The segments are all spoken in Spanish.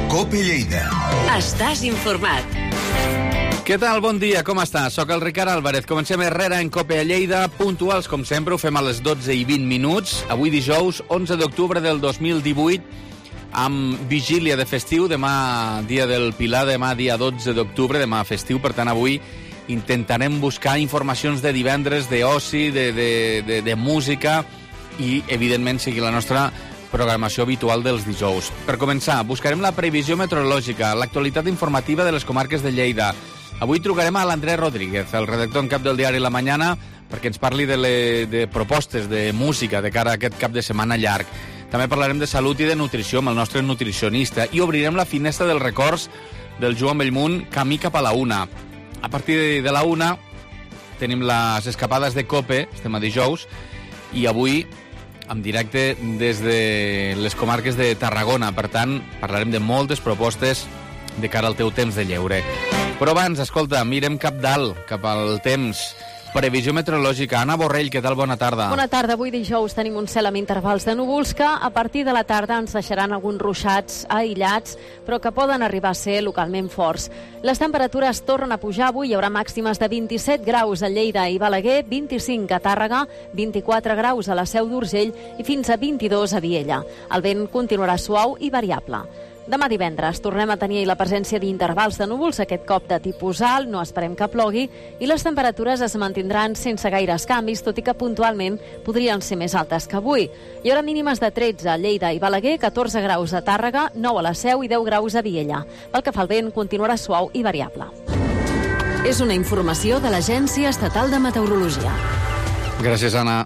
COPE Lleida. Estàs informat. Què tal? Bon dia, com estàs? Soc el Ricard Álvarez. Comencem Herrera en COPE a Lleida. Puntuals, com sempre, ho fem a les 12:20. Avui dijous, 11 d'octubre del 2018, amb vigília de festiu. Demà, dia del Pilar, demà, dia 12 d'octubre, demà festiu. Per tant, avui intentarem buscar informacions de divendres, d'oci, de música i, evidentment, seguir la nostra programació habitual dels dijous. Per començar, buscarem la previsió meteorològica, l'actualitat informativa de les comarques de Lleida. Avui trucarem a l'Andrés Rodríguez, el redactor en cap del diari La Mañana, perquè ens parli de propostes de música de cara a aquest cap de setmana llarg. També parlarem de salut i de nutrició amb el nostre nutricionista i obrirem la finestra dels records del Joan Bellmunt camí cap a la 1. A partir de la 1 tenim les escapades de COPE, estem a dijous, i avui en directe des de les comarques de Tarragona. Per tant, parlarem de moltes propostes de cara al teu temps de lleure. Però abans, escolta, mirem cap dalt, cap al temps. Previsió meteorològica. Anna Borrell, què tal? Bona tarda. Bona tarda. Avui dijous tenim un cel amb intervals de núvols que a partir de la tarda ens deixaran alguns ruixats aïllats, però que poden arribar a ser localment forts. Les temperatures tornen a pujar. Avui hi haurà màximes de 27 graus a Lleida i Balaguer, 25 a Tàrrega, 24 graus a la Seu d'Urgell i fins a 22 a Viella. El vent continuarà suau i variable. Demà divendres tornem a tenir la presència d'intervals de núvols, aquest cop de tipus alt, no esperem que plogui, i les temperatures es mantindran sense gaires canvis, tot i que puntualment podrien ser més altes que avui. Hi haurà mínimes de 13 a Lleida i Balaguer, 14 graus a Tàrrega, 9 a la Seu i 10 graus a Viella. Pel que fa al vent, continuarà suau i variable. És una informació de l'Agència Estatal de Meteorologia. Gràcies, Anna.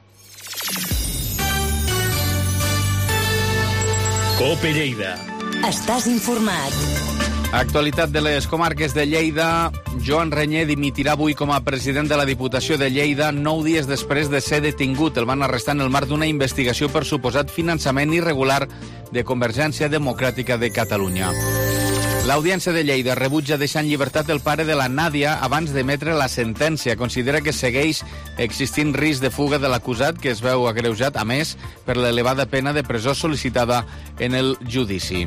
COPE Lleida. Estàs informat. Actualitat de les comarques de Lleida. Joan Reñé dimitirà avui com a president de la Diputació de Lleida 9 dies després de ser detingut. El van arrestar en el marc d'una investigació per suposat finançament irregular de Convergència Democràtica de Catalunya. L'Audiència de Lleida rebutja deixar en llibertat el pare de la Nàdia abans d'emetre la sentència. Considera que segueix existint risc de fuga de l'acusat, que es veu agreujat, a més, per l'elevada pena de presó sol·licitada en el judici.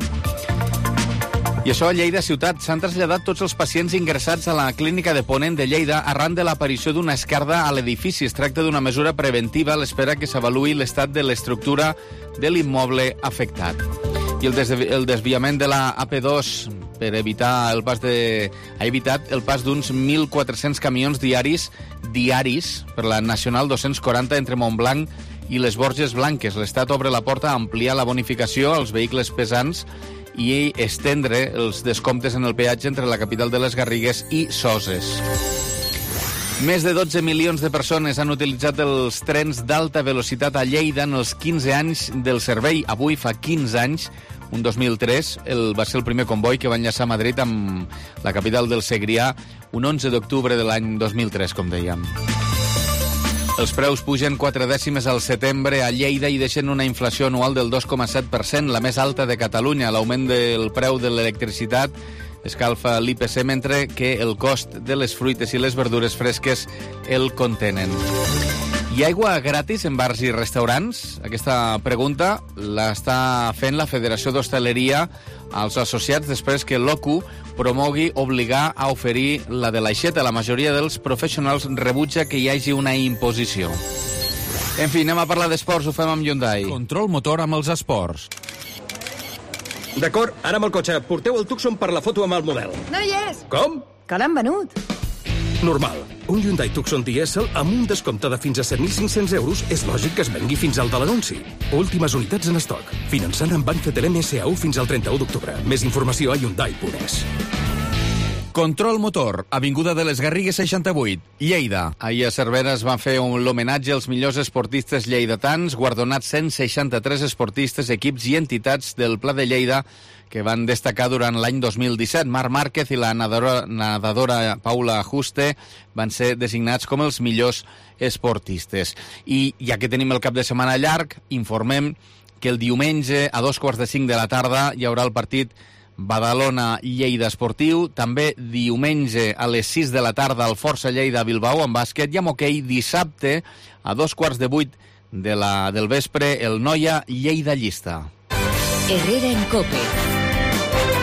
I això a Lleida ciutat s'han traslladat tots els pacients ingressats a la clínica de Ponent de Lleida arran de l'aparició d'una esquerda a l'edifici. Es tracta d'una mesura preventiva a l'espera que s'avaluï l'estat de l'estructura de l'immoble afectat. I el desviament de la AP2 per evitar ha evitat el pas d'uns 1.400 camions diaris per la Nacional 240 entre Montblanc i les Borges Blanques. L'Estat obre la porta a ampliar la bonificació als vehicles pesants i estendre els descomptes en el peatge entre la capital de les Garrigues i Soses. Més de 12 milions de persones han utilitzat els trens d'alta velocitat a Lleida en els 15 anys del servei. Avui fa 15 anys, un 2003, va ser el primer comboi que va enllaçar Madrid amb la capital del Segrià, un 11 d'octubre de l'any 2003, com dèiem. Els preus pugen 4 dècimes al setembre a Lleida i deixen una inflació anual del 2,7%, la més alta de Catalunya. L'augment del preu de l'electricitat escalfa l'IPC, mentre que el cost de les fruites i les verdures fresques el contenen. Hi ha aigua gratis en bars i restaurants? Aquesta pregunta l'està fent la Federació d'Hostaleria als associats després que l'OCU promogui obligar a oferir la de l'aixeta. La majoria dels professionals rebutja que hi hagi una imposició. En fi, anem a parlar d'esports, ho fem amb Hyundai. Control motor amb els esports. D'acord, ara amb el cotxe. Porteu el Tucson per la foto amb el model. No hi és! Com? Que l'han venut. Normal. Un Hyundai Tucson dièsel amb un descompte de fins a 7.500 euros és lògic que es vengui fins al de l'anunci. Últimes unitats en estoc. Finançant amb Banc Cetelem SAU fins al 31 d'octubre. Més informació a Hyundai.es. Control motor, Avinguda de les Garrigues 68, Lleida. Ahir a Cervera es va fer l'homenatge als millors esportistes lleidatans, guardonats 163 esportistes, equips i entitats del Pla de Lleida que van destacar durant l'any 2017. Marc Márquez i la nedadora Paula Juste van ser designats com els millors esportistes. I ja que tenim el cap de setmana llarg, informem que el diumenge a 4:45 de la tarda hi haurà el partit Badalona-Lleida Esportiu, també diumenge a les 6 de la tarda al Força Lleida-Bilbao en bàsquet i amb hoquei dissabte a 7:15 del vespre el Noia Lleida Llista. Herrera en COPE.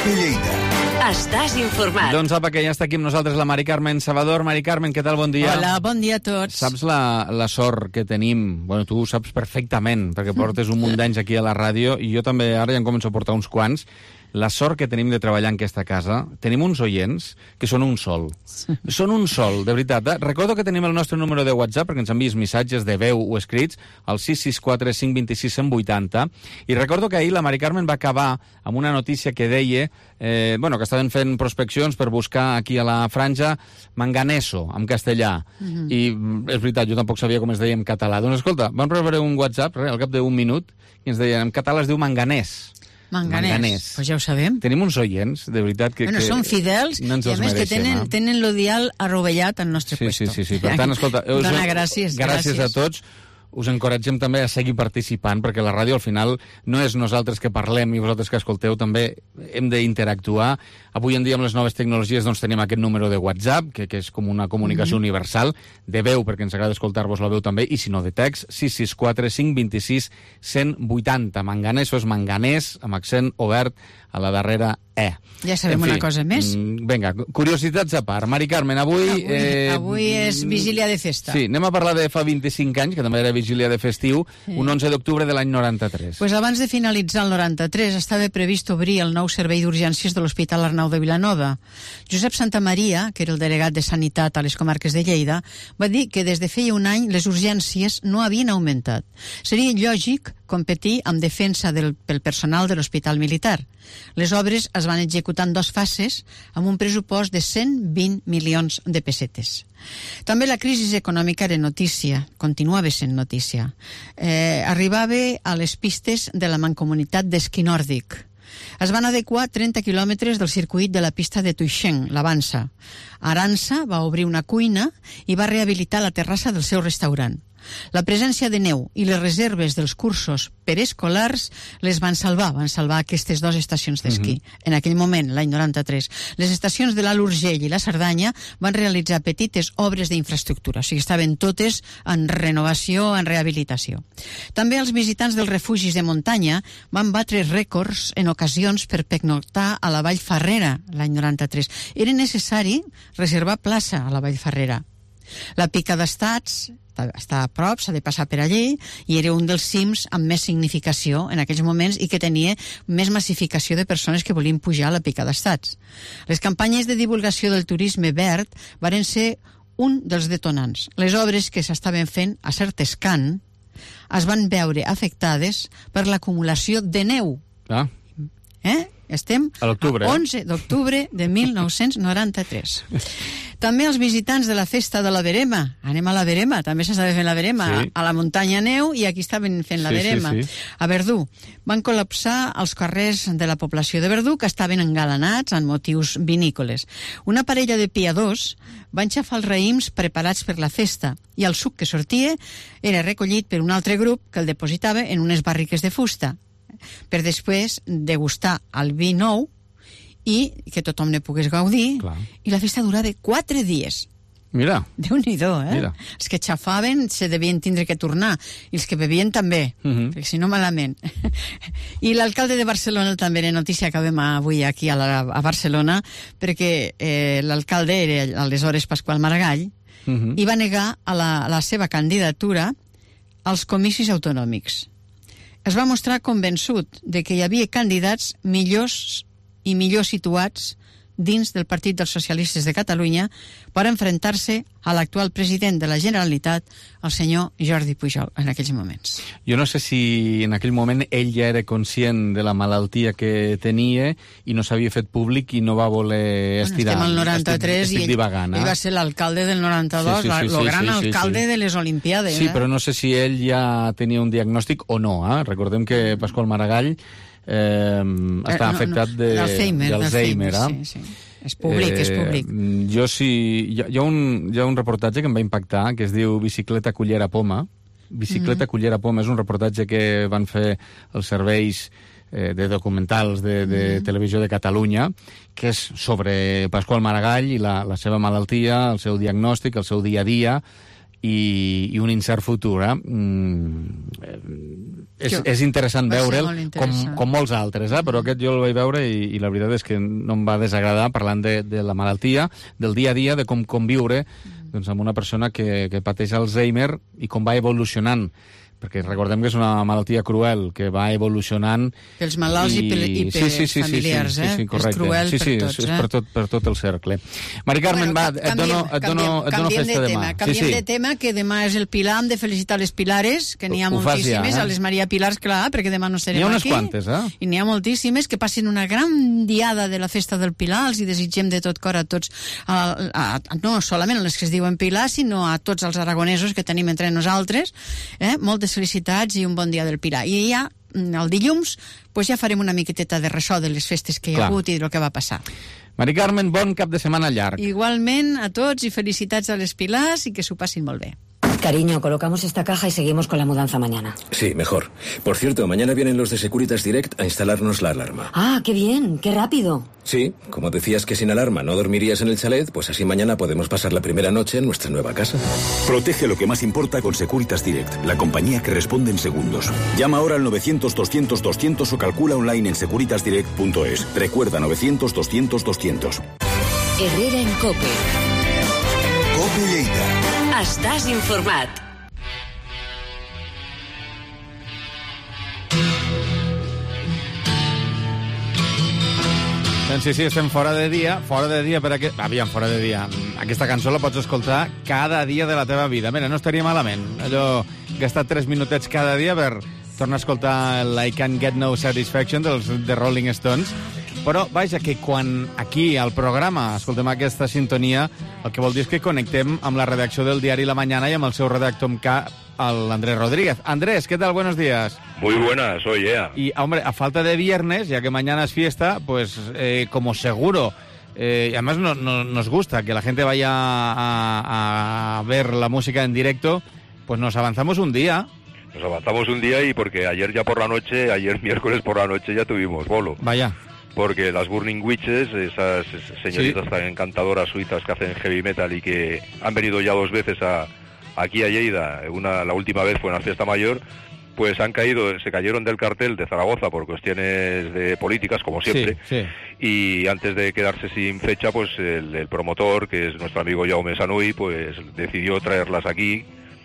Cope Lleida. Estàs informat. Doncs apa, que ja està aquí amb nosaltres la Mari Carmen Salvador. Mari Carmen, què tal? Bon dia. Hola, bon dia a tots. Saps la sort que tenim? Bueno, tu ho saps perfectament, perquè portes un munt d'anys aquí a la ràdio, i jo també ara ja en començo a portar uns quants. La sort que tenim de treballar en aquesta casa, tenim uns oients que són un sol. Són un sol, de veritat. Recordo que tenim el nostre número de WhatsApp perquè ens envies missatges de veu o escrits al 664 526 180, i recordo que ahir la Mari Carmen va acabar amb una notícia que deia que estaven fent prospeccions per buscar aquí a la franja manganeso, en castellà. I és veritat, jo tampoc sabia com es deia en català. Doncs escolta, vam rebre un WhatsApp al cap d'un minut i ens deien en català es diu manganès. Manganès. Pues ja ho sabem. Tenim uns oients, de veritat, que són fidels, no i a més que tenen l'odial arrovellat al nostre puesto. Sí. Per tant, escolta... Dona, gràcies. Gràcies a tots. Us encoratgem també a seguir participant, perquè la ràdio al final no és nosaltres que parlem i vosaltres que escolteu, també hem d'interactuar. Avui en dia amb les noves tecnologies doncs tenim aquest número de WhatsApp, que és com una comunicació universal, de veu, perquè ens agrada escoltar-vos la veu també, i si no de text, 664 526 180. Manganès és manganès, amb accent obert a la darrera E. Ja sabem una cosa més. Vinga, curiositats a part. Mari Carmen, avui és vigília de festa. Sí, anem a parlar de fa 25 anys, que també era vigília de festiu, un 11 d'octubre de l'any 93. Pues abans de finalitzar el 93 estava previst obrir el nou servei d'urgències de l'Hospital Arnau de Vilanova. Josep Santamaria, que era el delegat de Sanitat a les comarques de Lleida, va dir que des de feia un any les urgències no havien augmentat. Seria lògic competir amb defensa pel personal de l'Hospital Militar. Les obres es van executar en 2 fases amb un pressupost de 120 milions de pessetes. També la crisi econòmica era notícia, continuava sent notícia. Arribava a les pistes de la Mancomunitat d'Esquí Nòrdic. Es van adequar 30 quilòmetres del circuit de la pista de Tuixén, l'Avança. Arança va obrir una cuina i va rehabilitar la terrassa del seu restaurant. La presència de neu i les reserves dels cursos preescolars les van salvar aquestes 2 estacions d'esquí. En aquell moment, l'any 93, les estacions de l'Alt Urgell i la Cerdanya van realitzar petites obres d'infraestructura, o sigui, estaven totes en renovació, en rehabilitació. També els visitants dels refugis de muntanya van batre rècords en ocasions per pernoctar a la Vall Ferrera l'any 93. Era necessari reservar plaça a la Vall Ferrera. La Pica d'Estats està a prop, s'ha de passar per allí, i era un dels cims amb més significació en aquells moments i que tenia més massificació de persones que volien pujar a la Pica d'Estats. Les campanyes de divulgació del turisme verd varen ser un dels detonants. Les obres que s'estaven fent a Certescan es van veure afectades per l'acumulació de neu. Estem a l'octubre, 11 d'octubre de 1993. També els visitants de la festa de la Verema. Anem a la Verema, també s'estava fent la Verema. Sí. A la muntanya neu, i aquí estaven fent la Verema. Sí. A Verdú van col·lapsar els carrers de la població de Verdú, que estaven engalanats amb motius vinícoles. Una parella de piadors van xafar els raïms preparats per la festa, i el suc que sortia era recollit per un altre grup que el depositava en unes barriques de fusta, per després degustar el vi nou i que tothom ne pogués gaudir. Clar. I la festa durava 4 dies. Mira. Déu-n'hi-do, Mira. Els que xafaven se devien tindre que tornar, i els que bevien també, perquè si no malament. I l'alcalde de Barcelona també era notícia que vam avui aquí a Barcelona, perquè l'alcalde era aleshores Pasqual Maragall, i va negar a la seva candidatura als comicis autonòmics. Es va mostrar convençut de que hi havia candidats millors i millor situats dins del Partit dels Socialistes de Catalunya per enfrontar-se a l'actual president de la Generalitat, el senyor Jordi Pujol, en aquells moments. Jo no sé si en aquell moment ell ja era conscient de la malaltia que tenia i no s'havia fet públic i no va voler estirar. Estem al 93 estic divagant, ell va ser l'alcalde del 92, el gran alcalde de les Olimpiades. Sí, però no sé si ell ja tenia un diagnòstic o no. Recordem que Pasqual Maragall està afectat d'Alzheimer. Sí. És públic, és públic. Hi ha un reportatge que em va impactar, que es diu Bicicleta, cullera, poma. Bicicleta, cullera, poma és un reportatge que van fer els serveis de documentals de Televisió de Catalunya, que és sobre Pasqual Maragall i la seva malaltia, el seu diagnòstic, el seu dia a dia, i un incert futur. És interessant veure'l, com molts altres, però aquest jo el vaig veure i la veritat és que no em va desagradar, parlant de la malaltia, del dia a dia, de com conviure amb una persona que pateix Alzheimer i com va evolucionant, perquè recordem que és una malaltia cruel, que va evolucionant... Pels malalts i familiars, sí, correcte. És cruel per tots. És per tot el cercle. Mari Carmen, va, et dono festa demà. Canviem de tema, que demà és el Pilar, hem de felicitar les Pilares, que n'hi ha moltíssimes, a les Maria Pilars, clar, perquè demà no estarem aquí. N'hi ha unes quantes, I n'hi ha moltíssimes, que passin una gran diada de la festa del Pilar, els hi desitgem de tot cor a tots, no solament a les que es diuen Pilar, sinó a tots els aragonesos que tenim entre nosaltres, moltes felicitats i un bon dia del Pilar. I ja, el dilluns, ja farem una miqueteta de ressò de les festes que hi ha hagut i del que va passar. Mari Carmen, bon cap de setmana llarg. Igualment a tots i felicitats a les Pilars i que s'ho passin molt bé. Cariño, colocamos esta caja y seguimos con la mudanza mañana. Sí, mejor. Por cierto, mañana vienen los de Securitas Direct a instalarnos la alarma. Ah, qué bien, qué rápido. Sí, como decías que sin alarma no dormirías en el chalet, pues así mañana podemos pasar la primera noche en nuestra nueva casa. Protege lo que más importa con Securitas Direct, la compañía que responde en segundos. Llama ahora al 900-200-200 o calcula online en securitasdirect.es. Recuerda, 900-200-200. Herrera en COPE. COPE Lleida. Estàs informat. Doncs sí, estem fora de dia perquè... Aviam, fora de dia. Aquesta cançó la pots escoltar cada dia de la teva vida. Mira, no estaria malament. Allò, gastar 3 minutets cada dia per tornar a escoltar el I Can't Get No Satisfaction dels The Rolling Stones. Però, vaja, que quan aquí, al programa, escoltem aquesta sintonia, el que vol dir és que connectem amb la redacció del diari La Mañana i amb el seu redactor en cap, Andrés Rodríguez. Andrés, ¿qué tal? Buenos días. Muy buenas, soy Ea. Y, hombre, a falta de viernes, ya que mañana es fiesta, pues como seguro, y además nos gusta que la gente vaya a ver la música en directo, pues nos avanzamos un día. Nos avanzamos un día y porque ayer miércoles por la noche ya tuvimos bolo. Vaya. Porque las Burning Witches, esas señoritas tan encantadoras suizas que hacen heavy metal y que han venido ya 2 veces aquí a Lleida, la última vez fue en la fiesta mayor, pues se cayeron del cartel de Zaragoza por cuestiones de políticas, como siempre, y antes de quedarse sin fecha, pues el promotor, que es nuestro amigo Jaume Sanui, pues decidió traerlas aquí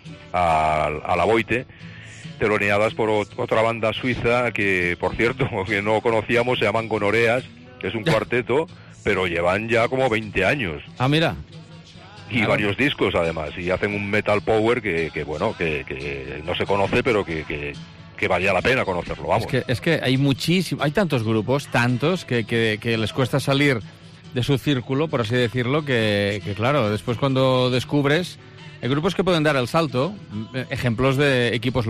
a la Boite, teloneadas por otra banda suiza que, por cierto, que no conocíamos, se llaman Gonoreas, que es un cuarteto, pero llevan ya como 20 años. Ah, mira. Y varios discos, además, y hacen un metal power que no se conoce, pero que valía la pena conocerlo, vamos. Es que hay tantos grupos, que les cuesta salir de su círculo, por así decirlo, que claro, después cuando descubres... Hay grupos que pueden dar el salto, ejemplos de equipos,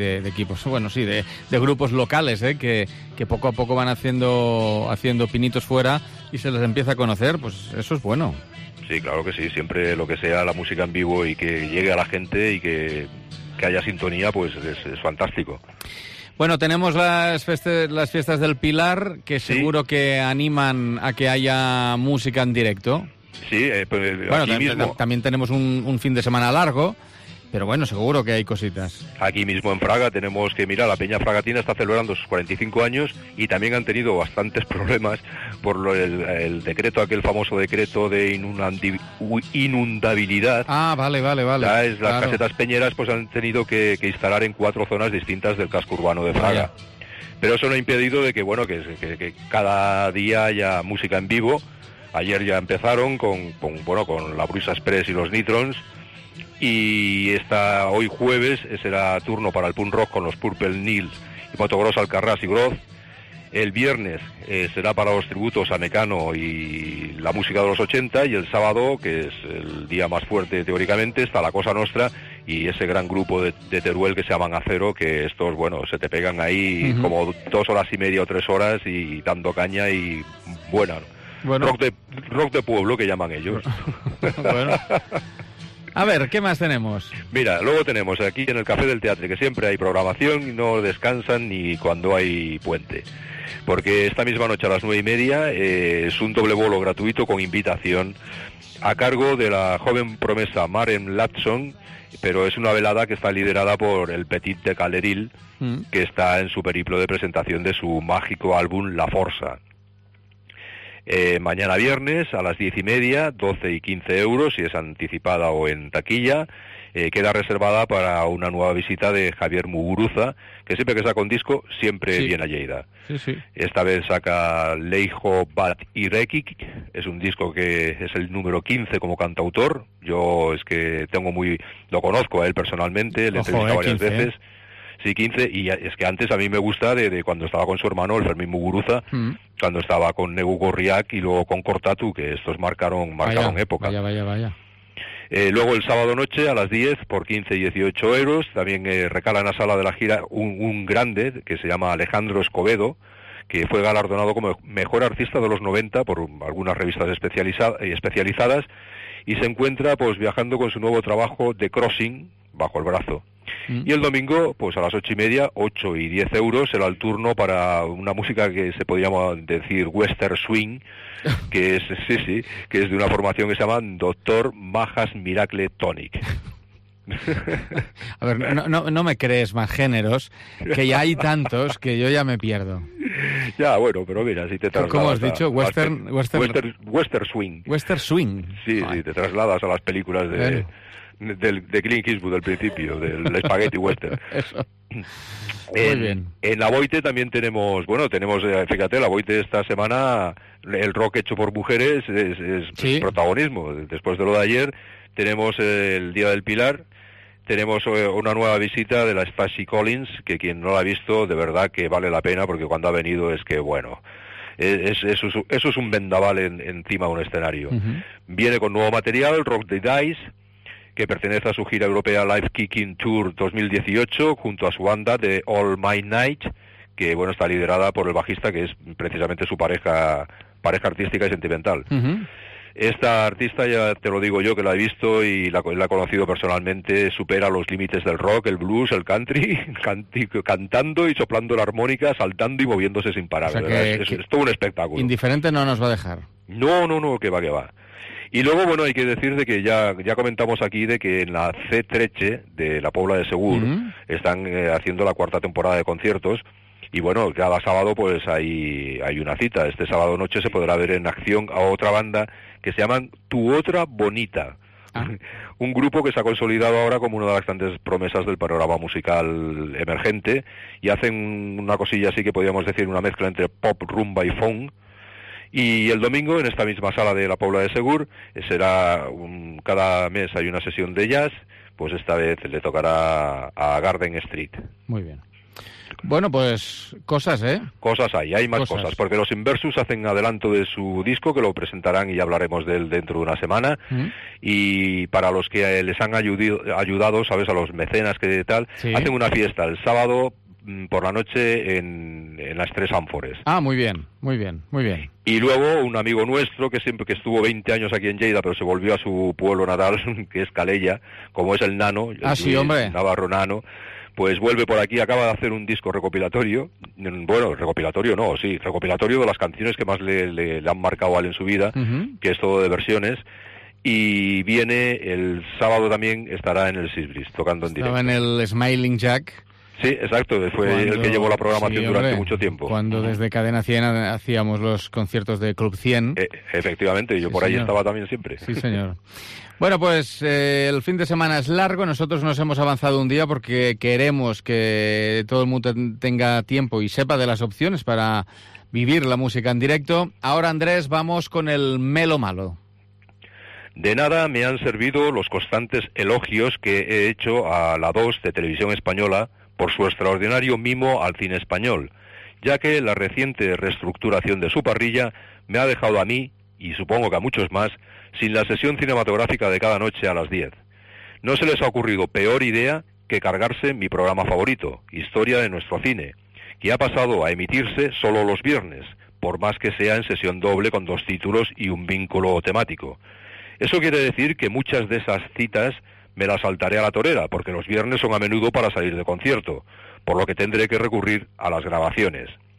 de grupos locales, que poco a poco van haciendo pinitos fuera y se les empieza a conocer, pues eso es bueno. Sí, claro que sí, siempre lo que sea la música en vivo y que llegue a la gente y que haya sintonía, pues es fantástico. Bueno, tenemos las fiestas del Pilar, que seguro que animan a que haya música en directo. Sí, bueno, también tenemos un fin de semana largo, pero bueno, seguro que hay cositas. Aquí mismo en Fraga tenemos que, mira, la Peña Fragatina está celebrando sus 45 años y también han tenido bastantes problemas por el decreto, aquel famoso decreto de inundabilidad. Ah, vale. Las casetas peñeras pues han tenido que instalar en 4 zonas distintas del casco urbano de Fraga. Vaya. Pero eso no ha impedido de que cada día haya música en vivo. Ayer ya empezaron con la Bruisa Express y los Nitrons, y hoy jueves será turno para el punk rock con los Purple Nils y Motocross Alcarrás y Groz. El viernes será para los tributos a Mecano y la música de los 80, y el sábado, que es el día más fuerte teóricamente, está la Cosa Nostra y ese gran grupo de Teruel que se llaman Acero, que estos, se te pegan ahí como 2 horas y media o 3 horas y dando caña y buena. Bueno. Rock de pueblo, que llaman ellos. Bueno. A ver, ¿qué más tenemos? Mira, luego tenemos aquí en el Café del Teatre, que siempre hay programación y no descansan ni cuando hay puente. porque esta misma noche a las 9:30 es un doble bolo gratuito con invitación a cargo de la joven promesa Maren Latson, pero es una velada que está liderada por el Petit de Caleril, que está en su periplo de presentación de su mágico álbum La Forza. Mañana viernes a las 10:30, 12 y 15 euros, si es anticipada o en taquilla, queda reservada para una nueva visita de Javier Muguruza, que siempre que saca un disco, siempre viene a Lleida. Sí. Esta vez saca Leijo Bat Irekik, es un disco que es el número 15 como cantautor. Yo es que lo conozco a él personalmente, le he entrevistado varias veces. Sí, 15, y es que antes a mí me gusta de cuando estaba con su hermano, el Fermín Muguruza, cuando estaba con Negu Gorriak y luego con Cortatu, que estos marcaron época. Vaya. Luego el sábado noche a las 10 por 15 y 18 euros, también recala en la sala de la gira un grande que se llama Alejandro Escobedo, que fue galardonado como mejor artista de los 90 por algunas revistas especializadas, y se encuentra pues viajando con su nuevo trabajo The Crossing bajo el brazo. Y el domingo, pues a las 8:30, 8 y 10 euros, será el turno para una música que se podría decir Western Swing, que es que es de una formación que se llama Dr. Majas Miracle Tonic. A ver, no me crees más géneros, que ya hay tantos que yo ya me pierdo. Ya, bueno, pero mira, si te trasladas... ¿Cómo has dicho? Western Swing. Western Swing. Sí, te trasladas a las películas de Clint Eastwood del principio, del Spaghetti Western. Eso. Muy bien. En la Boite también tenemos, fíjate, la Boite esta semana, el rock hecho por mujeres es protagonismo. Después de lo de ayer, tenemos el Día del Pilar, tenemos una nueva visita de la Stacey Collins, que quien no la ha visto, de verdad que vale la pena, porque cuando ha venido es que, bueno... Eso es un vendaval encima de un escenario. Viene con nuevo material, Rock the Dice, que pertenece a su gira europea Live Kicking Tour 2018, junto a su banda de All My Night, que bueno, está liderada por el bajista, que es precisamente su pareja artística y sentimental. Esta artista, ya te lo digo yo, que la he visto y la he conocido personalmente, supera los límites del rock, el blues, el country, cantando y soplando la armónica, saltando y moviéndose sin parar. O sea es todo un espectáculo. Indiferente no nos va a dejar. No, que va. Y luego, bueno, hay que decir de que ya comentamos aquí de que en la C13 de la Pobla de Segur están haciendo la 4ª temporada de conciertos. Y bueno, cada sábado pues hay una cita. Este sábado noche se podrá ver en acción a otra banda que se llaman Tu Otra Bonita. Un grupo que se ha consolidado ahora como una de las grandes promesas del panorama musical emergente, y hacen una cosilla así que podríamos decir una mezcla entre pop, rumba y funk. Y el domingo, en esta misma sala de la Pobla de Segur, cada mes hay una sesión de jazz, pues esta vez le tocará a Garden Street. Muy bien. Bueno, pues cosas, ¿eh? Cosas hay más cosas, porque los Inversus hacen adelanto de su disco, que lo presentarán y ya hablaremos de él dentro de una semana, y para los que les han ayudado, ¿sabes?, a los mecenas que tal, hacen una fiesta el sábado por la noche en las Tres Ánfores. Ah, muy bien. Y luego un amigo nuestro que estuvo 20 años aquí en Lleida, pero se volvió a su pueblo natal, que es Calella, como es el Nano, Navarro Nano, pues vuelve por aquí, acaba de hacer un disco recopilatorio, recopilatorio de las canciones que más le han marcado a él en su vida, que es todo de versiones, y viene el sábado también, estará en el Sisbris, tocando en directo. Estaba en el Smiling Jack. Sí, exacto, fue el que llevó la programación durante mucho tiempo. Cuando desde Cadena 100 hacíamos los conciertos de Club 100. Efectivamente, yo por ahí estaba también siempre. Sí, señor. Bueno, pues el fin de semana es largo, nosotros nos hemos avanzado un día porque queremos que todo el mundo tenga tiempo y sepa de las opciones para vivir la música en directo. Ahora, Andrés, vamos con el Melo Malo. De nada me han servido los constantes elogios que he hecho a la 2 de Televisión Española por su extraordinario mimo al cine español, ya que la reciente reestructuración de su parrilla me ha dejado a mí, y supongo que a muchos más, sin la sesión cinematográfica de cada noche a las 10. No se les ha ocurrido peor idea que cargarse mi programa favorito, Historia de nuestro cine, que ha pasado a emitirse solo los viernes, por más que sea en sesión doble con 2 títulos y un vínculo temático. Eso quiere decir que muchas de esas citas me las saltaré a la torera, porque los viernes son a menudo para salir de concierto, por lo que tendré que recurrir a las grabaciones.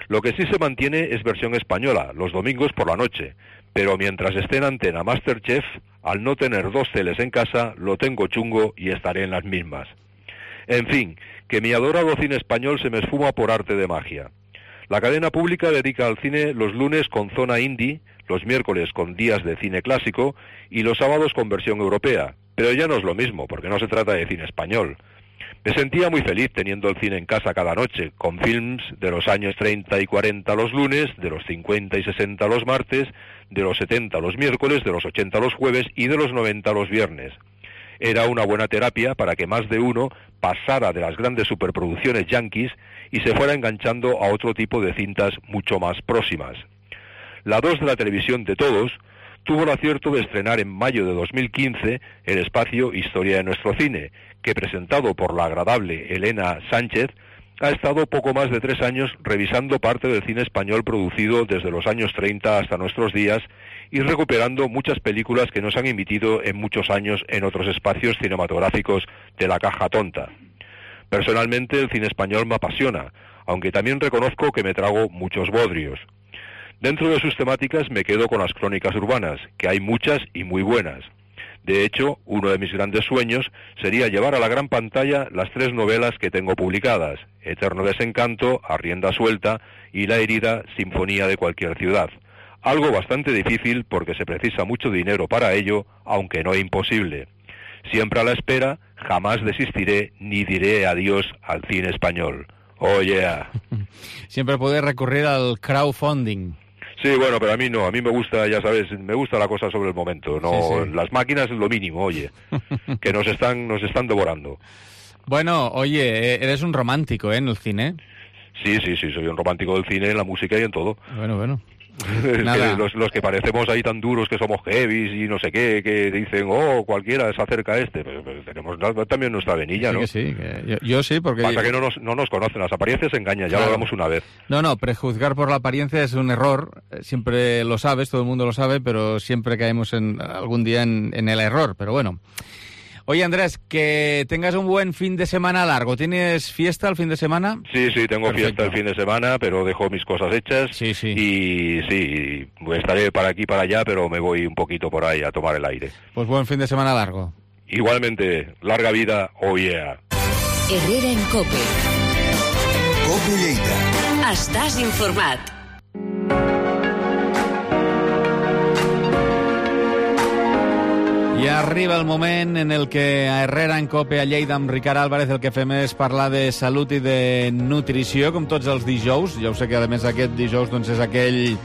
Lo que sí se mantiene es versión española, los domingos por la noche, pero mientras esté en antena MasterChef, al no tener 2 teles en casa, lo tengo chungo y estaré en las mismas. En fin, que mi adorado cine español se me esfuma por arte de magia. La cadena pública dedica al cine los lunes con zona indie, los miércoles con días de cine clásico y los sábados con versión europea, pero ya no es lo mismo, porque no se trata de cine español. Me sentía muy feliz teniendo el cine en casa cada noche, con films de los años 30 y 40 los lunes, de los 50 y 60 los martes, de los 70 los miércoles, de los 80 los jueves y de los 90 los viernes. Era una buena terapia para que más de uno pasara de las grandes superproducciones yanquis y se fuera enganchando a otro tipo de cintas mucho más próximas. La 2 de la televisión de todos tuvo el acierto de estrenar en mayo de 2015 el espacio Historia de nuestro cine, que presentado por la agradable Elena Sánchez, ha estado poco más de 3 años revisando parte del cine español producido desde los años 30 hasta nuestros días y recuperando muchas películas que nos han emitido en muchos años en otros espacios cinematográficos de la caja tonta. Personalmente el cine español me apasiona, aunque también reconozco que me trago muchos bodrios. Dentro de sus temáticas me quedo con las crónicas urbanas, que hay muchas y muy buenas. De hecho, uno de mis grandes sueños sería llevar a la gran pantalla las 3 novelas que tengo publicadas, Eterno desencanto, A rienda suelta y La herida, sinfonía de cualquier ciudad. Algo bastante difícil porque se precisa mucho dinero para ello, aunque no imposible. Siempre a la espera, jamás desistiré ni diré adiós al cine español. Oh yeah. Siempre puedes recurrir al crowdfunding. Sí, bueno, pero a mí no, a mí me gusta, ya sabes, me gusta la cosa sobre el momento, no, sí. Las máquinas es lo mínimo, oye, que nos están devorando. Bueno, oye, eres un romántico, en el cine. Sí, soy un romántico del cine, en la música y en todo. Bueno. Que los que parecemos ahí tan duros que somos heavies y no sé qué, que dicen, cualquiera se acerca a este, pero tenemos también nuestra venilla, ¿no? Que sí, yo sí, porque... Pasa que no nos conocen, las apariencias engañan, ya lo hablamos una vez. No, prejuzgar por la apariencia es un error, siempre lo sabes, todo el mundo lo sabe, pero siempre caemos algún día en el error, pero bueno. Oye, Andrés, que tengas un buen fin de semana largo. ¿Tienes fiesta el fin de semana? Sí, tengo fiesta el fin de semana, pero dejo mis cosas hechas. Sí. Y sí, estaré para aquí y para allá, pero me voy un poquito por ahí a tomar el aire. Pues buen fin de semana largo. Igualmente, larga vida, oh yeah. Herrera en COPE. COPE Lleida. Estàs informat. I arriba el moment en el que a Herrera en COPE a Lleida amb Ricard Álvarez el que fem és parlar de salut i de nutrició, com tots els dijous. Ja ho sé que a més aquest dijous doncs, és aquell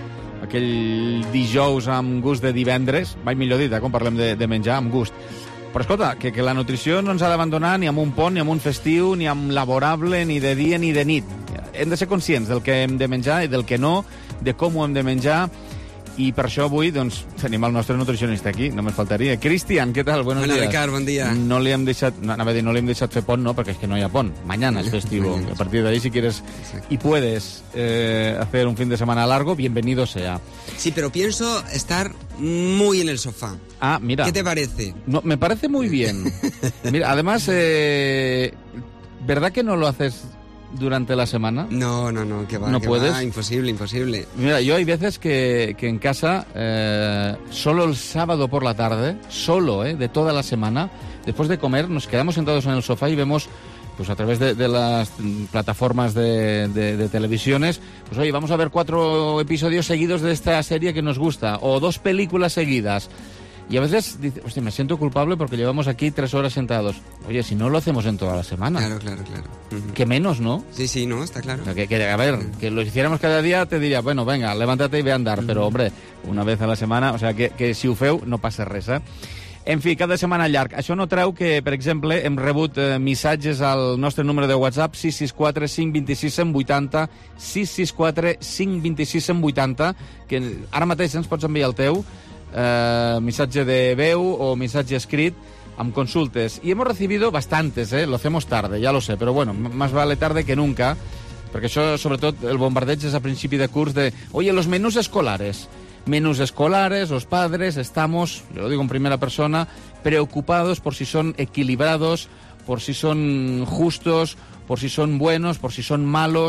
dijous amb gust de divendres, mai millor dit, com parlem de menjar, amb gust. Però escolta, que la nutrició no ens ha d'abandonar ni amb un pont, ni amb un festiu, ni amb laborable, ni de dia ni de nit. Hem de ser conscients del que hem de menjar i del que no, de com ho hem de menjar. I per això avui doncs, tenim el nostre nutricionista aquí, només faltaria. Cristian, què tal? Buenos días. Ricard, bon dia. No li hem deixat fer pont, no, perquè és que no hi ha pont. Mañana es festivo. A partir de ahí, si quieres y puedes hacer un fin de semana largo, bienvenido sea. Sí, pero pienso estar muy en el sofá. Ah, mira. ¿Qué te parece? No, me parece muy bien. Mira, además, ¿verdad que no lo haces durante la semana? No, que va. ¿No puedes? Va, imposible. Mira, yo hay veces que en casa, solo el sábado por la tarde, de toda la semana, después de comer, nos quedamos sentados en el sofá y vemos, pues a través de las plataformas de televisiones, pues oye, vamos a ver 4 episodios seguidos de esta serie que nos gusta, o 2 películas seguidas. Y a veces dice, hostia, me siento culpable porque llevamos aquí 3 horas sentados. Oye, si no lo hacemos en toda la semana. Claro. Que menos, ¿no? Sí, no, está claro. O sea, a ver, que lo hiciéramos cada día, te diría, bueno, venga, levántate y ve a andar. Pero, hombre, una vez a la setmana, o sea, que si ho feu, no passa res, eh? En fi, cada setmana llarg. Això no treu que, per exemple, hem rebut missatges al nostre número de WhatsApp 664 526 180 664 526 180, que ara mateix ens pots enviar el teu missatge de veu o missatge escrit amb consultes. Y hemos recibido bastantes, lo hacemos tarde, ya lo sé, pero bueno, más vale tarde que nunca, perquè això, sobretot, el bombardeig és a principi de curs de, oye, los menús escolares, los padres estamos, yo lo digo en primera persona, preocupados por si son equilibrados, por si son justos, por si son buenos, por si son malos.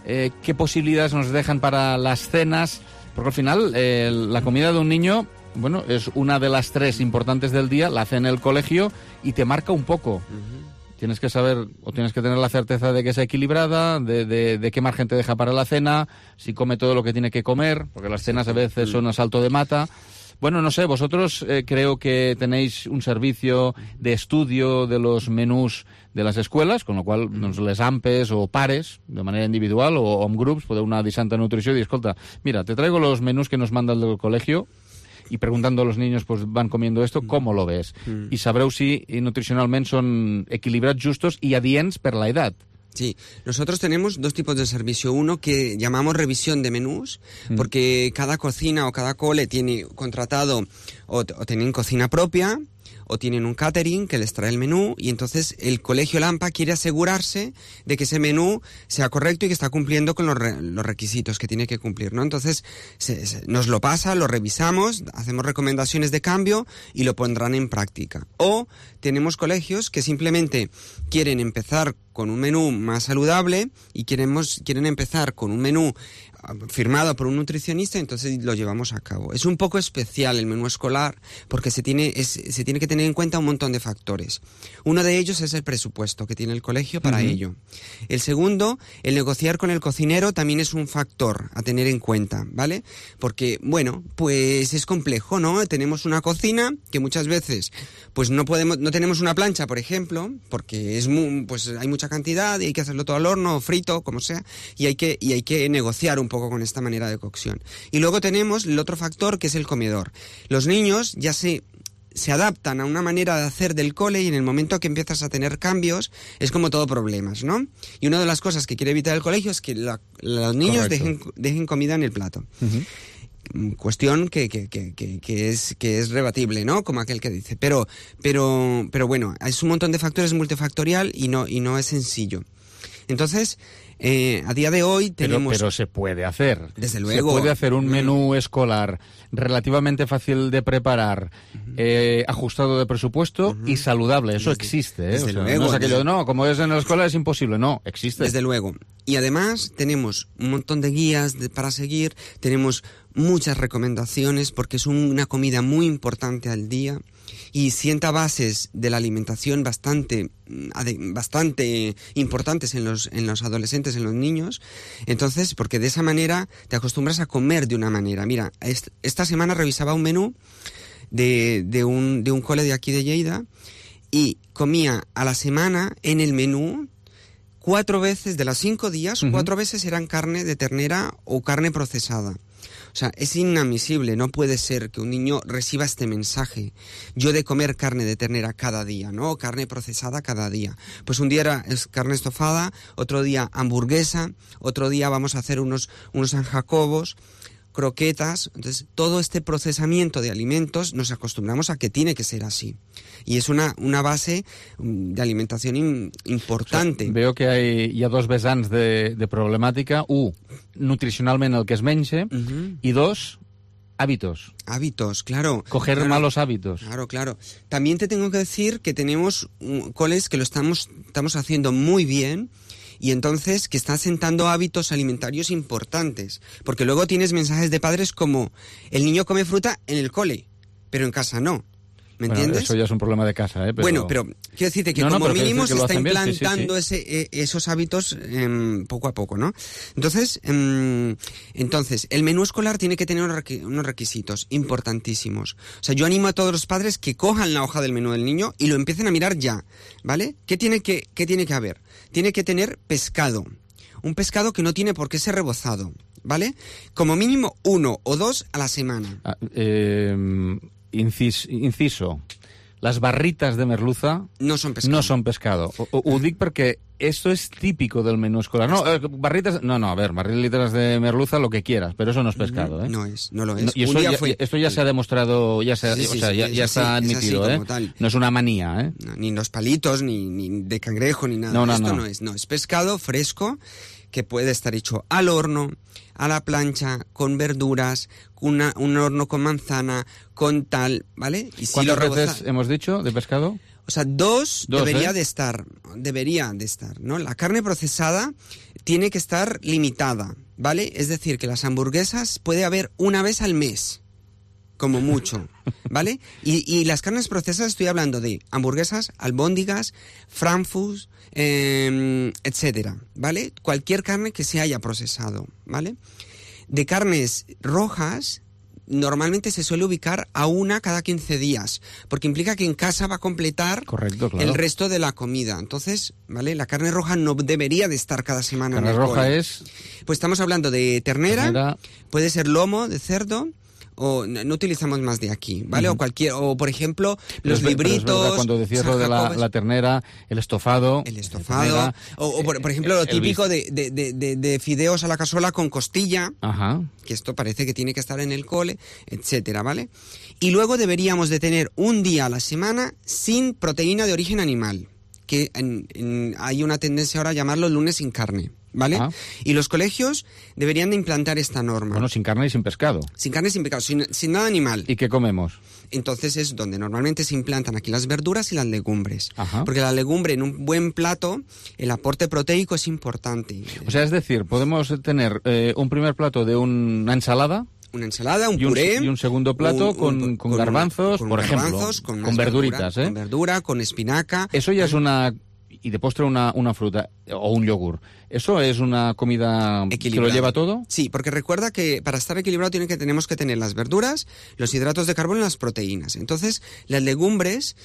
qué posibilidades nos dejan para las cenas, porque al final la comida de un niño, bueno, es una de las 3 importantes del día, la hace en el colegio y te marca un poco. Tienes que saber, o tienes que tener la certeza de que es equilibrada, de qué margen te deja para la cena, si come todo lo que tiene que comer, porque las cenas a veces son a salto de mata. Bueno, no sé, vosotros creo que tenéis un servicio de estudio de los menús de las escuelas, con lo qual doncs, les AMPEs o pares, de manera individual o en grups, podeu anar a Santa Nutrició i dir, escolta, mira, te traigo los menús que nos mandan del colegio y preguntando a los niños, pues van comiendo esto, ¿cómo lo ves? Y sabreu si nutricionalment son equilibrats, justos y adients per la edad. Sí, nosotros tenemos 2 tipos de servicio. Uno que llamamos revisión de menús, porque cada cocina o cada cole tiene contratado o tienen cocina propia, o tienen un catering que les trae el menú, y entonces el colegio Lampa quiere asegurarse de que ese menú sea correcto y que está cumpliendo con los requisitos que tiene que cumplir, ¿no? Entonces nos lo pasa, lo revisamos, hacemos recomendaciones de cambio y lo pondrán en práctica. O tenemos colegios que simplemente quieren empezar con un menú más saludable y quieren empezar con un menú firmado por un nutricionista, entonces lo llevamos a cabo. Es un poco especial el menú escolar porque se tiene que tener en cuenta un montón de factores. Uno de ellos es el presupuesto que tiene el colegio para ello. El segundo, el negociar con el cocinero también es un factor a tener en cuenta, ¿vale? Porque, bueno, pues es complejo, ¿no? Tenemos una cocina que muchas veces pues no tenemos una plancha, por ejemplo, porque pues hay mucha cantidad y hay que hacerlo todo al horno, frito, como sea, y hay que negociar un poco con esta manera de cocción. Y luego tenemos el otro factor que es el comedor. Los niños ya se adaptan a una manera de hacer del cole y en el momento que empiezas a tener cambios es como todo problemas, ¿no? Y una de las cosas que quiere evitar el colegio es que los niños dejen comida en el plato. Cuestión que es rebatible, ¿no? Como aquel que dice. Pero bueno, es un montón de factores, multifactorial y no es sencillo. Entonces, a día de hoy tenemos... Pero se puede hacer. Desde luego. Se puede hacer un menú escolar relativamente fácil de preparar, ajustado de presupuesto y saludable. Eso existe, ¿eh? Desde luego. No es aquello de, no, como es en la escuela es imposible. No, existe. Desde luego. Y además tenemos un montón de guías para seguir, tenemos muchas recomendaciones porque es una comida muy importante al día y sienta bases de la alimentación bastante importantes en los adolescentes, en los niños. Entonces, porque de esa manera te acostumbras a comer de una manera. Mira, esta semana revisaba un menú de un cole de aquí de Lleida y comía a la semana en el menú 4 veces, de las 5 días, 4 veces eran carne de ternera o carne procesada. O sea, es inadmisible, no puede ser que un niño reciba este mensaje. Yo de comer carne de ternera cada día, ¿no? Carne procesada cada día. Pues un día es carne estofada, otro día hamburguesa, otro día vamos a hacer unos San Jacobos, croquetas. Entonces, todo este procesamiento de alimentos nos acostumbramos a que tiene que ser así. Y es una base de alimentación importante. O sea, veo que hi ha 2 vessants de problemàtica. 1, nutricionalment el que es menja, y 2, hábitos. Hábitos, claro. Coger malos hábitos. Claro. También te tengo que decir que tenemos coles que lo estamos haciendo muy bien, y entonces que está sentando hábitos alimentarios importantes, porque luego tienes mensajes de padres como el niño come fruta en el cole, pero en casa no. ¿Me entiendes? Eso ya es un problema de casa, ¿eh? Pero... Bueno, pero quiero decirte que como mínimo se está implantando esos hábitos poco a poco, ¿no? Entonces, el menú escolar tiene que tener unos requisitos importantísimos. O sea, yo animo a todos los padres que cojan la hoja del menú del niño y lo empiecen a mirar ya, ¿vale? ¿Qué tiene que haber? Tiene que tener pescado. Un pescado que no tiene por qué ser rebozado, ¿vale? Como mínimo 1 o 2 a la semana. Inciso. Las barritas de merluza no son pescado. No son pescado. Ho dic perquè esto es típico del menú escolar. No, barritas de merluza, lo que quieras, pero eso no es pescado, ¿eh? No lo es. Y esto ya se ha demostrado, ya está admitido, ¿eh? No es una manía, ¿eh? No, ni los palitos, ni de cangrejo, ni nada. No es pescado fresco que puede estar hecho al horno, a la plancha, con verduras, un horno con manzana, con tal, ¿vale? Y si ¿cuántas veces hemos dicho de pescado? O sea, dos debería de estar, ¿no? La carne procesada tiene que estar limitada, ¿vale? Es decir, que las hamburguesas puede haber una vez al mes, como mucho, ¿vale? Y las carnes procesadas estoy hablando de hamburguesas, albóndigas, frankfurts, etcétera, ¿vale? Cualquier carne que se haya procesado, ¿vale? De carnes rojas, normalmente se suele ubicar a una cada 15 días, porque implica que en casa va a completar el resto de la comida. Entonces, ¿vale? La carne roja no debería de estar cada semana. ¿Carne roja es? Pues estamos hablando de ternera, puede ser lomo de cerdo, o no utilizamos más de aquí, ¿vale? O cualquier, o por ejemplo, los libritos. Cuando decías lo de la ternera, el estofado. O por ejemplo, lo típico de fideos a la cazuela con costilla. Ajá. Que esto parece que tiene que estar en el cole, etcétera, ¿vale? Y luego deberíamos de tener un día a la semana sin proteína de origen animal, que hay una tendencia ahora a llamarlo lunes sin carne, ¿vale? Y los colegios deberían de implantar esta norma. Bueno, sin carne y sin pescado. Sin carne y sin pescado, sin nada animal. ¿Y qué comemos? Entonces es donde normalmente se implantan aquí las verduras y las legumbres. Ajá. Porque la legumbre en un buen plato, el aporte proteico es importante. O sea, es decir, podemos tener un primer plato de una ensalada. Una ensalada, un puré. Y un segundo plato con garbanzos, por ejemplo. Con verduritas, Con verdura, con espinaca. Eso ya es una... Y de postre una fruta o un yogur. ¿Eso es una comida que lo lleva todo? Sí, porque recuerda que para estar equilibrado tenemos que tener las verduras, los hidratos de carbono y las proteínas. Entonces, las legumbres,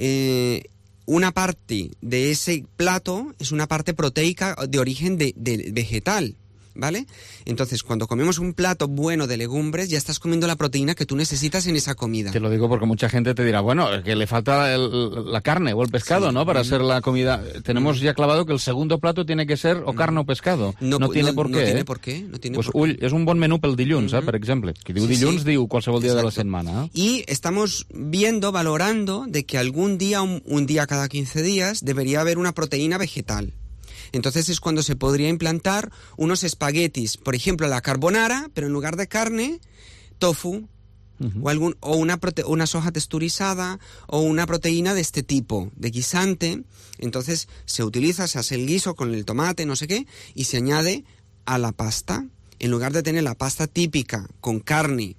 una parte de ese plato es una parte proteica de origen de vegetal, ¿vale? Entonces, cuando comemos un plato bueno de legumbres, ya estás comiendo la proteína que tú necesitas en esa comida. Te lo digo porque mucha gente te dirá, bueno, que le falta la carne o el pescado, ¿no? Para hacer la comida. Tenemos ya clavado que el segundo plato tiene que ser o carne o pescado. No tiene por qué. No tiene por qué. Pues ull, és un bon menú pel dilluns, per exemple. Que diu dilluns, diu qualsevol dia de la setmana. Y estamos valorando de que algún día, un día cada 15 días, debería haber una proteína vegetal. Entonces es cuando se podría implantar unos espaguetis, por ejemplo, la carbonara, pero en lugar de carne, tofu, o una soja texturizada, o una proteína de este tipo, de guisante. Entonces se hace el guiso con el tomate, no sé qué, y se añade a la pasta. En lugar de tener la pasta típica con carne,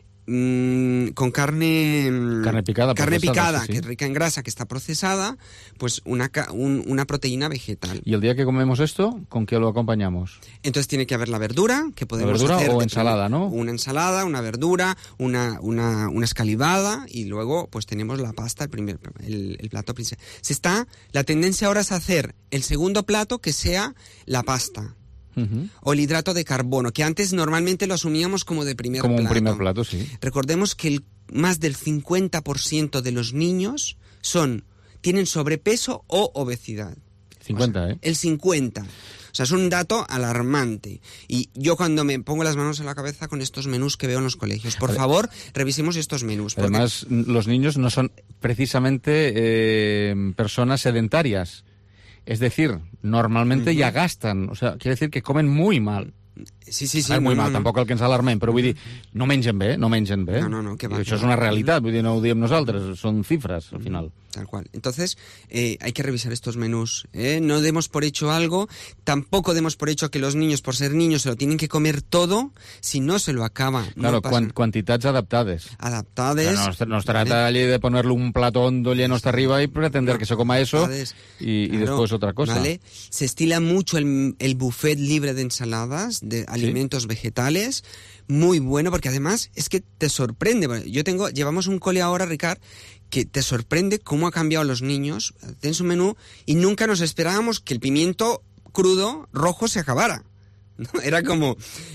carne picada, que es rica en grasa, que está procesada, pues una proteína vegetal. ¿Y el día que comemos esto, con qué lo acompañamos? Entonces tiene que haber la verdura, que podemos ¿verdura hacer o ensalada, no? Una ensalada, una verdura, una escalivada, y luego pues tenemos la pasta, el plato principal. La tendencia ahora es hacer el segundo plato que sea la pasta. O el hidrato de carbono, que antes normalmente lo asumíamos como de primer plato. Como un primer plato, sí. Recordemos que más del 50% de los niños tienen sobrepeso o obesidad. 50, El 50. O sea, es un dato alarmante. Y yo cuando me pongo las manos en la cabeza con estos menús que veo en los colegios, por favor, revisemos estos menús. Además, los niños no son precisamente personas sedentarias. Es decir, normalmente ja gasten. O sea, quiere decir que comen muy mal. Sí. Muy mal, tampoc el que ens alarmem, però vull dir, no mengen bé. No, que va. I això és una realitat, vull dir, no ho diem nosaltres, són cifres, al final. Tal cual. Entonces, hay que revisar estos menús. No demos por hecho algo, tampoco demos por hecho que los niños, por ser niños, se lo tienen que comer todo, si no se lo acaba. Claro, quantitats adaptades. No es trata allí de ponerle un plato hondo lleno hasta arriba y pretender que se coma eso y después otra cosa. ¿Vale? Se estila mucho el buffet libre de ensaladas, de alimentos vegetales, muy bueno, porque además es que te sorprende. Llevamos un cole ahora, Ricard, que te sorprende cómo ha cambiado los niños en su menú, y nunca nos esperábamos que el pimiento crudo rojo se acabara. ¿No? Era como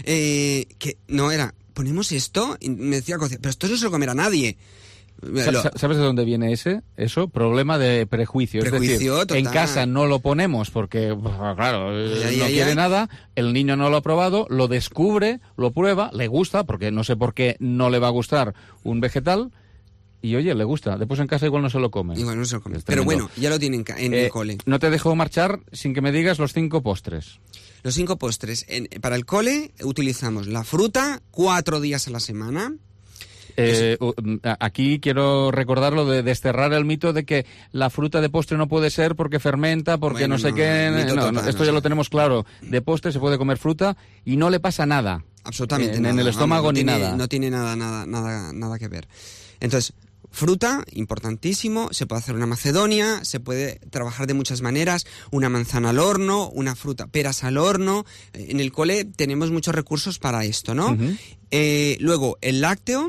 ponemos esto, y me decía, pero esto no se lo comerá nadie. ¿Sabes de dónde viene eso? Problema de prejuicio. Es decir, total. En casa no lo ponemos porque, claro, no quiere nada, el niño no lo ha probado, lo descubre, lo prueba, le gusta, porque no sé por qué no le va a gustar un vegetal, y oye, le gusta. Después en casa igual no se lo come. Pero bueno, ya lo tienen en el cole. No te dejo marchar sin que me digas los 5 postres. Los 5 postres. Para el cole utilizamos la fruta 4 días a la semana. Aquí quiero recordar lo de desterrar el mito de que la fruta de postre no puede ser porque fermenta, porque no sé qué... Esto ya lo tenemos claro. De postre se puede comer fruta y no le pasa nada. Absolutamente nada. En el estómago ni nada. No tiene nada que ver. Entonces, fruta, importantísimo, se puede hacer una macedonia, se puede trabajar de muchas maneras, una manzana al horno, una fruta, peras al horno. En el cole tenemos muchos recursos para esto, ¿no? Luego, el lácteo.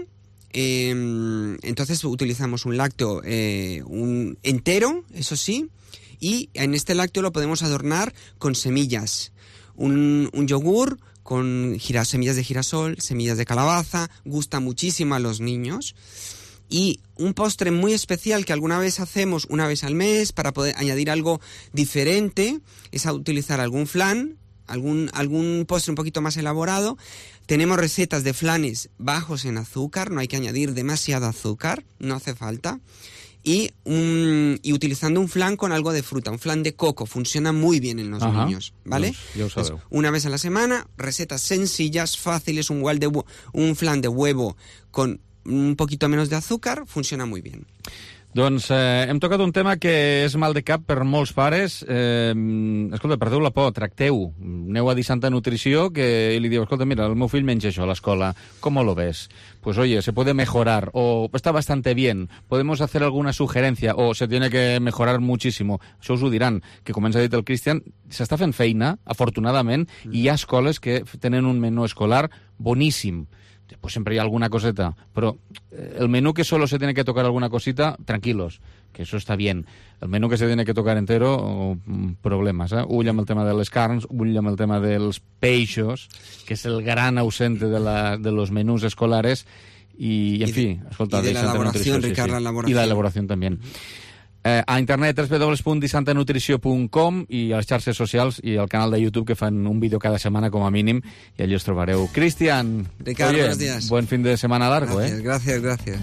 Entonces utilizamos un lácteo un entero, eso sí, y en este lácteo lo podemos adornar con semillas. Un yogur con semillas de girasol, semillas de calabaza, gusta muchísimo a los niños. Y un postre muy especial que alguna vez hacemos una vez al mes para poder añadir algo diferente es a utilizar algún flan, algún postre un poquito más elaborado. Tenemos recetas de flanes bajos en azúcar, no hay que añadir demasiado azúcar, no hace falta. Y utilizando un flan con algo de fruta, un flan de coco, funciona muy bien en los niños, ¿vale? Pues, una vez a la semana, recetas sencillas, fáciles, un flan de huevo con un poquito menos de azúcar, funciona muy bien. Doncs hem tocat un tema que és mal de cap per molts pares. Escolta, perdeu la por, tracteu. Aneu a dir Santa Nutrició i li diu, escolta, mira, el meu fill menja això a l'escola, ¿cómo lo ves? Pues oye, se puede mejorar, o está bastante bien, podemos hacer alguna sugerencia, o se tiene que mejorar muchísimo. Això us ho diran, que com ens ha dit el Cristian, s'està fent feina, afortunadament, i hi ha escoles que tenen un menú escolar boníssim. Pues siempre hay alguna coseta, pero el menú que solo se tiene que tocar alguna cosita, tranquilos, que eso está bien. El menú que se tiene que tocar entero, problemes, Ull amb el tema de les carns, ull amb el tema dels peixos, que és el gran ausente de los menús escolares, y en fi, escolta, y de la elaboración, Ricard, la elaboración. Y la elaboración también. A internet www.disantanutrició.com i a les xarxes socials i al canal de YouTube que fan un vídeo cada setmana com a mínim i allí us trobareu. Cristian, Ricardo, buenos días. Buen fin de semana largo. Gracias.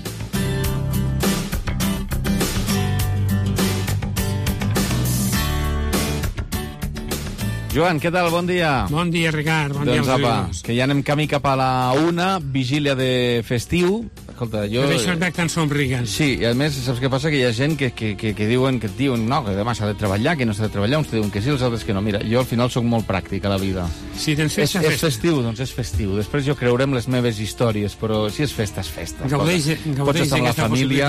Joan, què tal? Bon dia. Bon dia, Ricard. Bon dia als oients. Que ja anem camí cap a la 1, vigília de festiu. Escolta, jo... Per això et veig tan somrigant. Sí, i a més, saps què passa? Que hi ha gent que diuen no, que demà s'ha de treballar, que no s'ha de treballar, uns diuen que sí, els altres que no. Mira, jo al final sóc molt pràctic a la vida. Si tens festa, és festiu, doncs és festiu. Després jo creuré en les meves històries, però si és festa, és festa. Gaudeix pots estar amb la família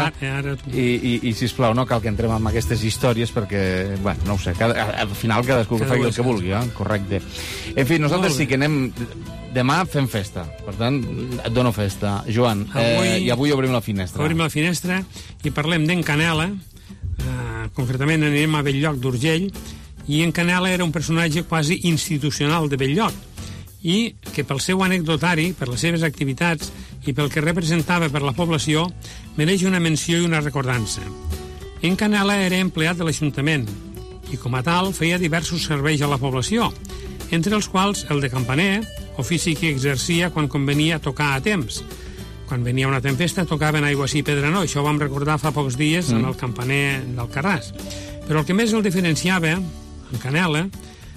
i sisplau, no cal que entrem amb aquestes històries perquè, bueno, no ho sé, al final cadascú que faci el que vulgui, correcte. En fi, nosaltres sí que anem... Demà fem festa, per tant, et dono festa. Joan, i avui obrim la finestra. Obrim la finestra i parlem d'en Canela, concretament anirem a Bell-lloc d'Urgell, i en Canela era un personatge quasi institucional de Bell-lloc, i que pel seu anecdotari, per les seves activitats i pel que representava per la població, mereix una menció i una recordança. En Canela era empleat de l'Ajuntament, i com a tal feia diversos serveis a la població, entre els quals el de campaner, ofici que exercia quan convenia tocar a temps. Quan venia una tempesta tocaven aigua sí, pedra no. Això ho vam recordar fa pocs dies en el campaner d'Alcarràs. Però el que més el diferenciava, en Canela,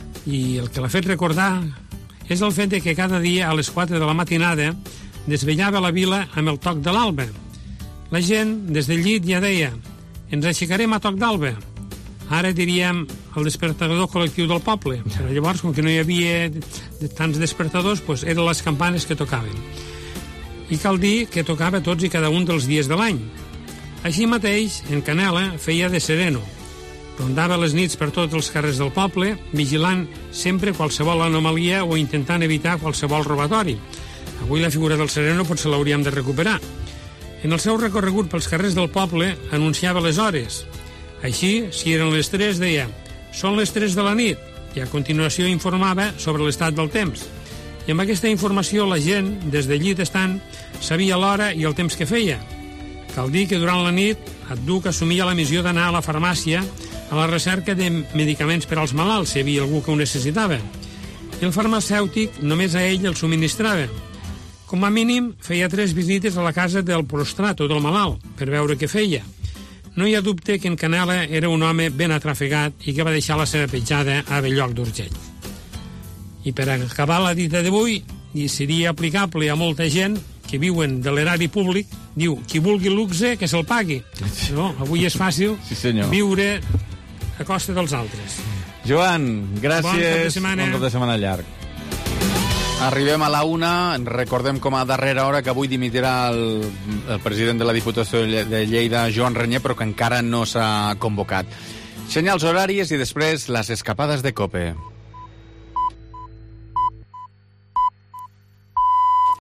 i el que l'ha fet recordar, és el fet de que cada dia a les 4 de la matinada desvellava la vila amb el toc de l'alba. La gent, des del llit, ja deia ens aixecarem a toc d'alba. Ara diríem el despertador col·lectiu del poble. Però llavors, com que no hi havia tants despertadors, doncs eren les campanes que tocaven. I cal dir que tocava tots i cada un dels dies de l'any. Així mateix, en Canela feia de sereno. Rondava les nits per tots els carrers del poble, vigilant sempre qualsevol anomalia o intentant evitar qualsevol robatori. Avui la figura del sereno potser l'hauríem de recuperar. En el seu recorregut pels carrers del poble anunciava les hores. Així, si eren les 3, deia «Són les 3 de la nit» i a continuació informava sobre l'estat del temps. I amb aquesta informació la gent, des de llit estant, sabia l'hora i el temps que feia. Cal dir que durant la nit Adduc assumia la missió d'anar a la farmàcia a la recerca de medicaments per als malalts, si hi havia algú que ho necessitava. I el farmacèutic només a ell el subministrava. Com a mínim, feia 3 visites a la casa del prostrat o del malalt, per veure què feia. No hi ha dubte que en Canela era un home ben atrafegat i que va deixar la seva petjada a Bell-lloc d'Urgell. I per acabar la dita d'avui, i seria aplicable a molta gent, que viuen de l'erari públic, diu, qui vulgui luxe, que se'l pagui. No, avui és fàcil viure a costa dels altres. Joan, gràcies. Bon cap de setmana llarg. Arribem a la 1. Recordem com a darrera hora que avui dimitirà el president de la Diputació de Lleida, Joan Reñé, però que encara no s'ha convocat. Senyals horaris i després les escapades de COPE.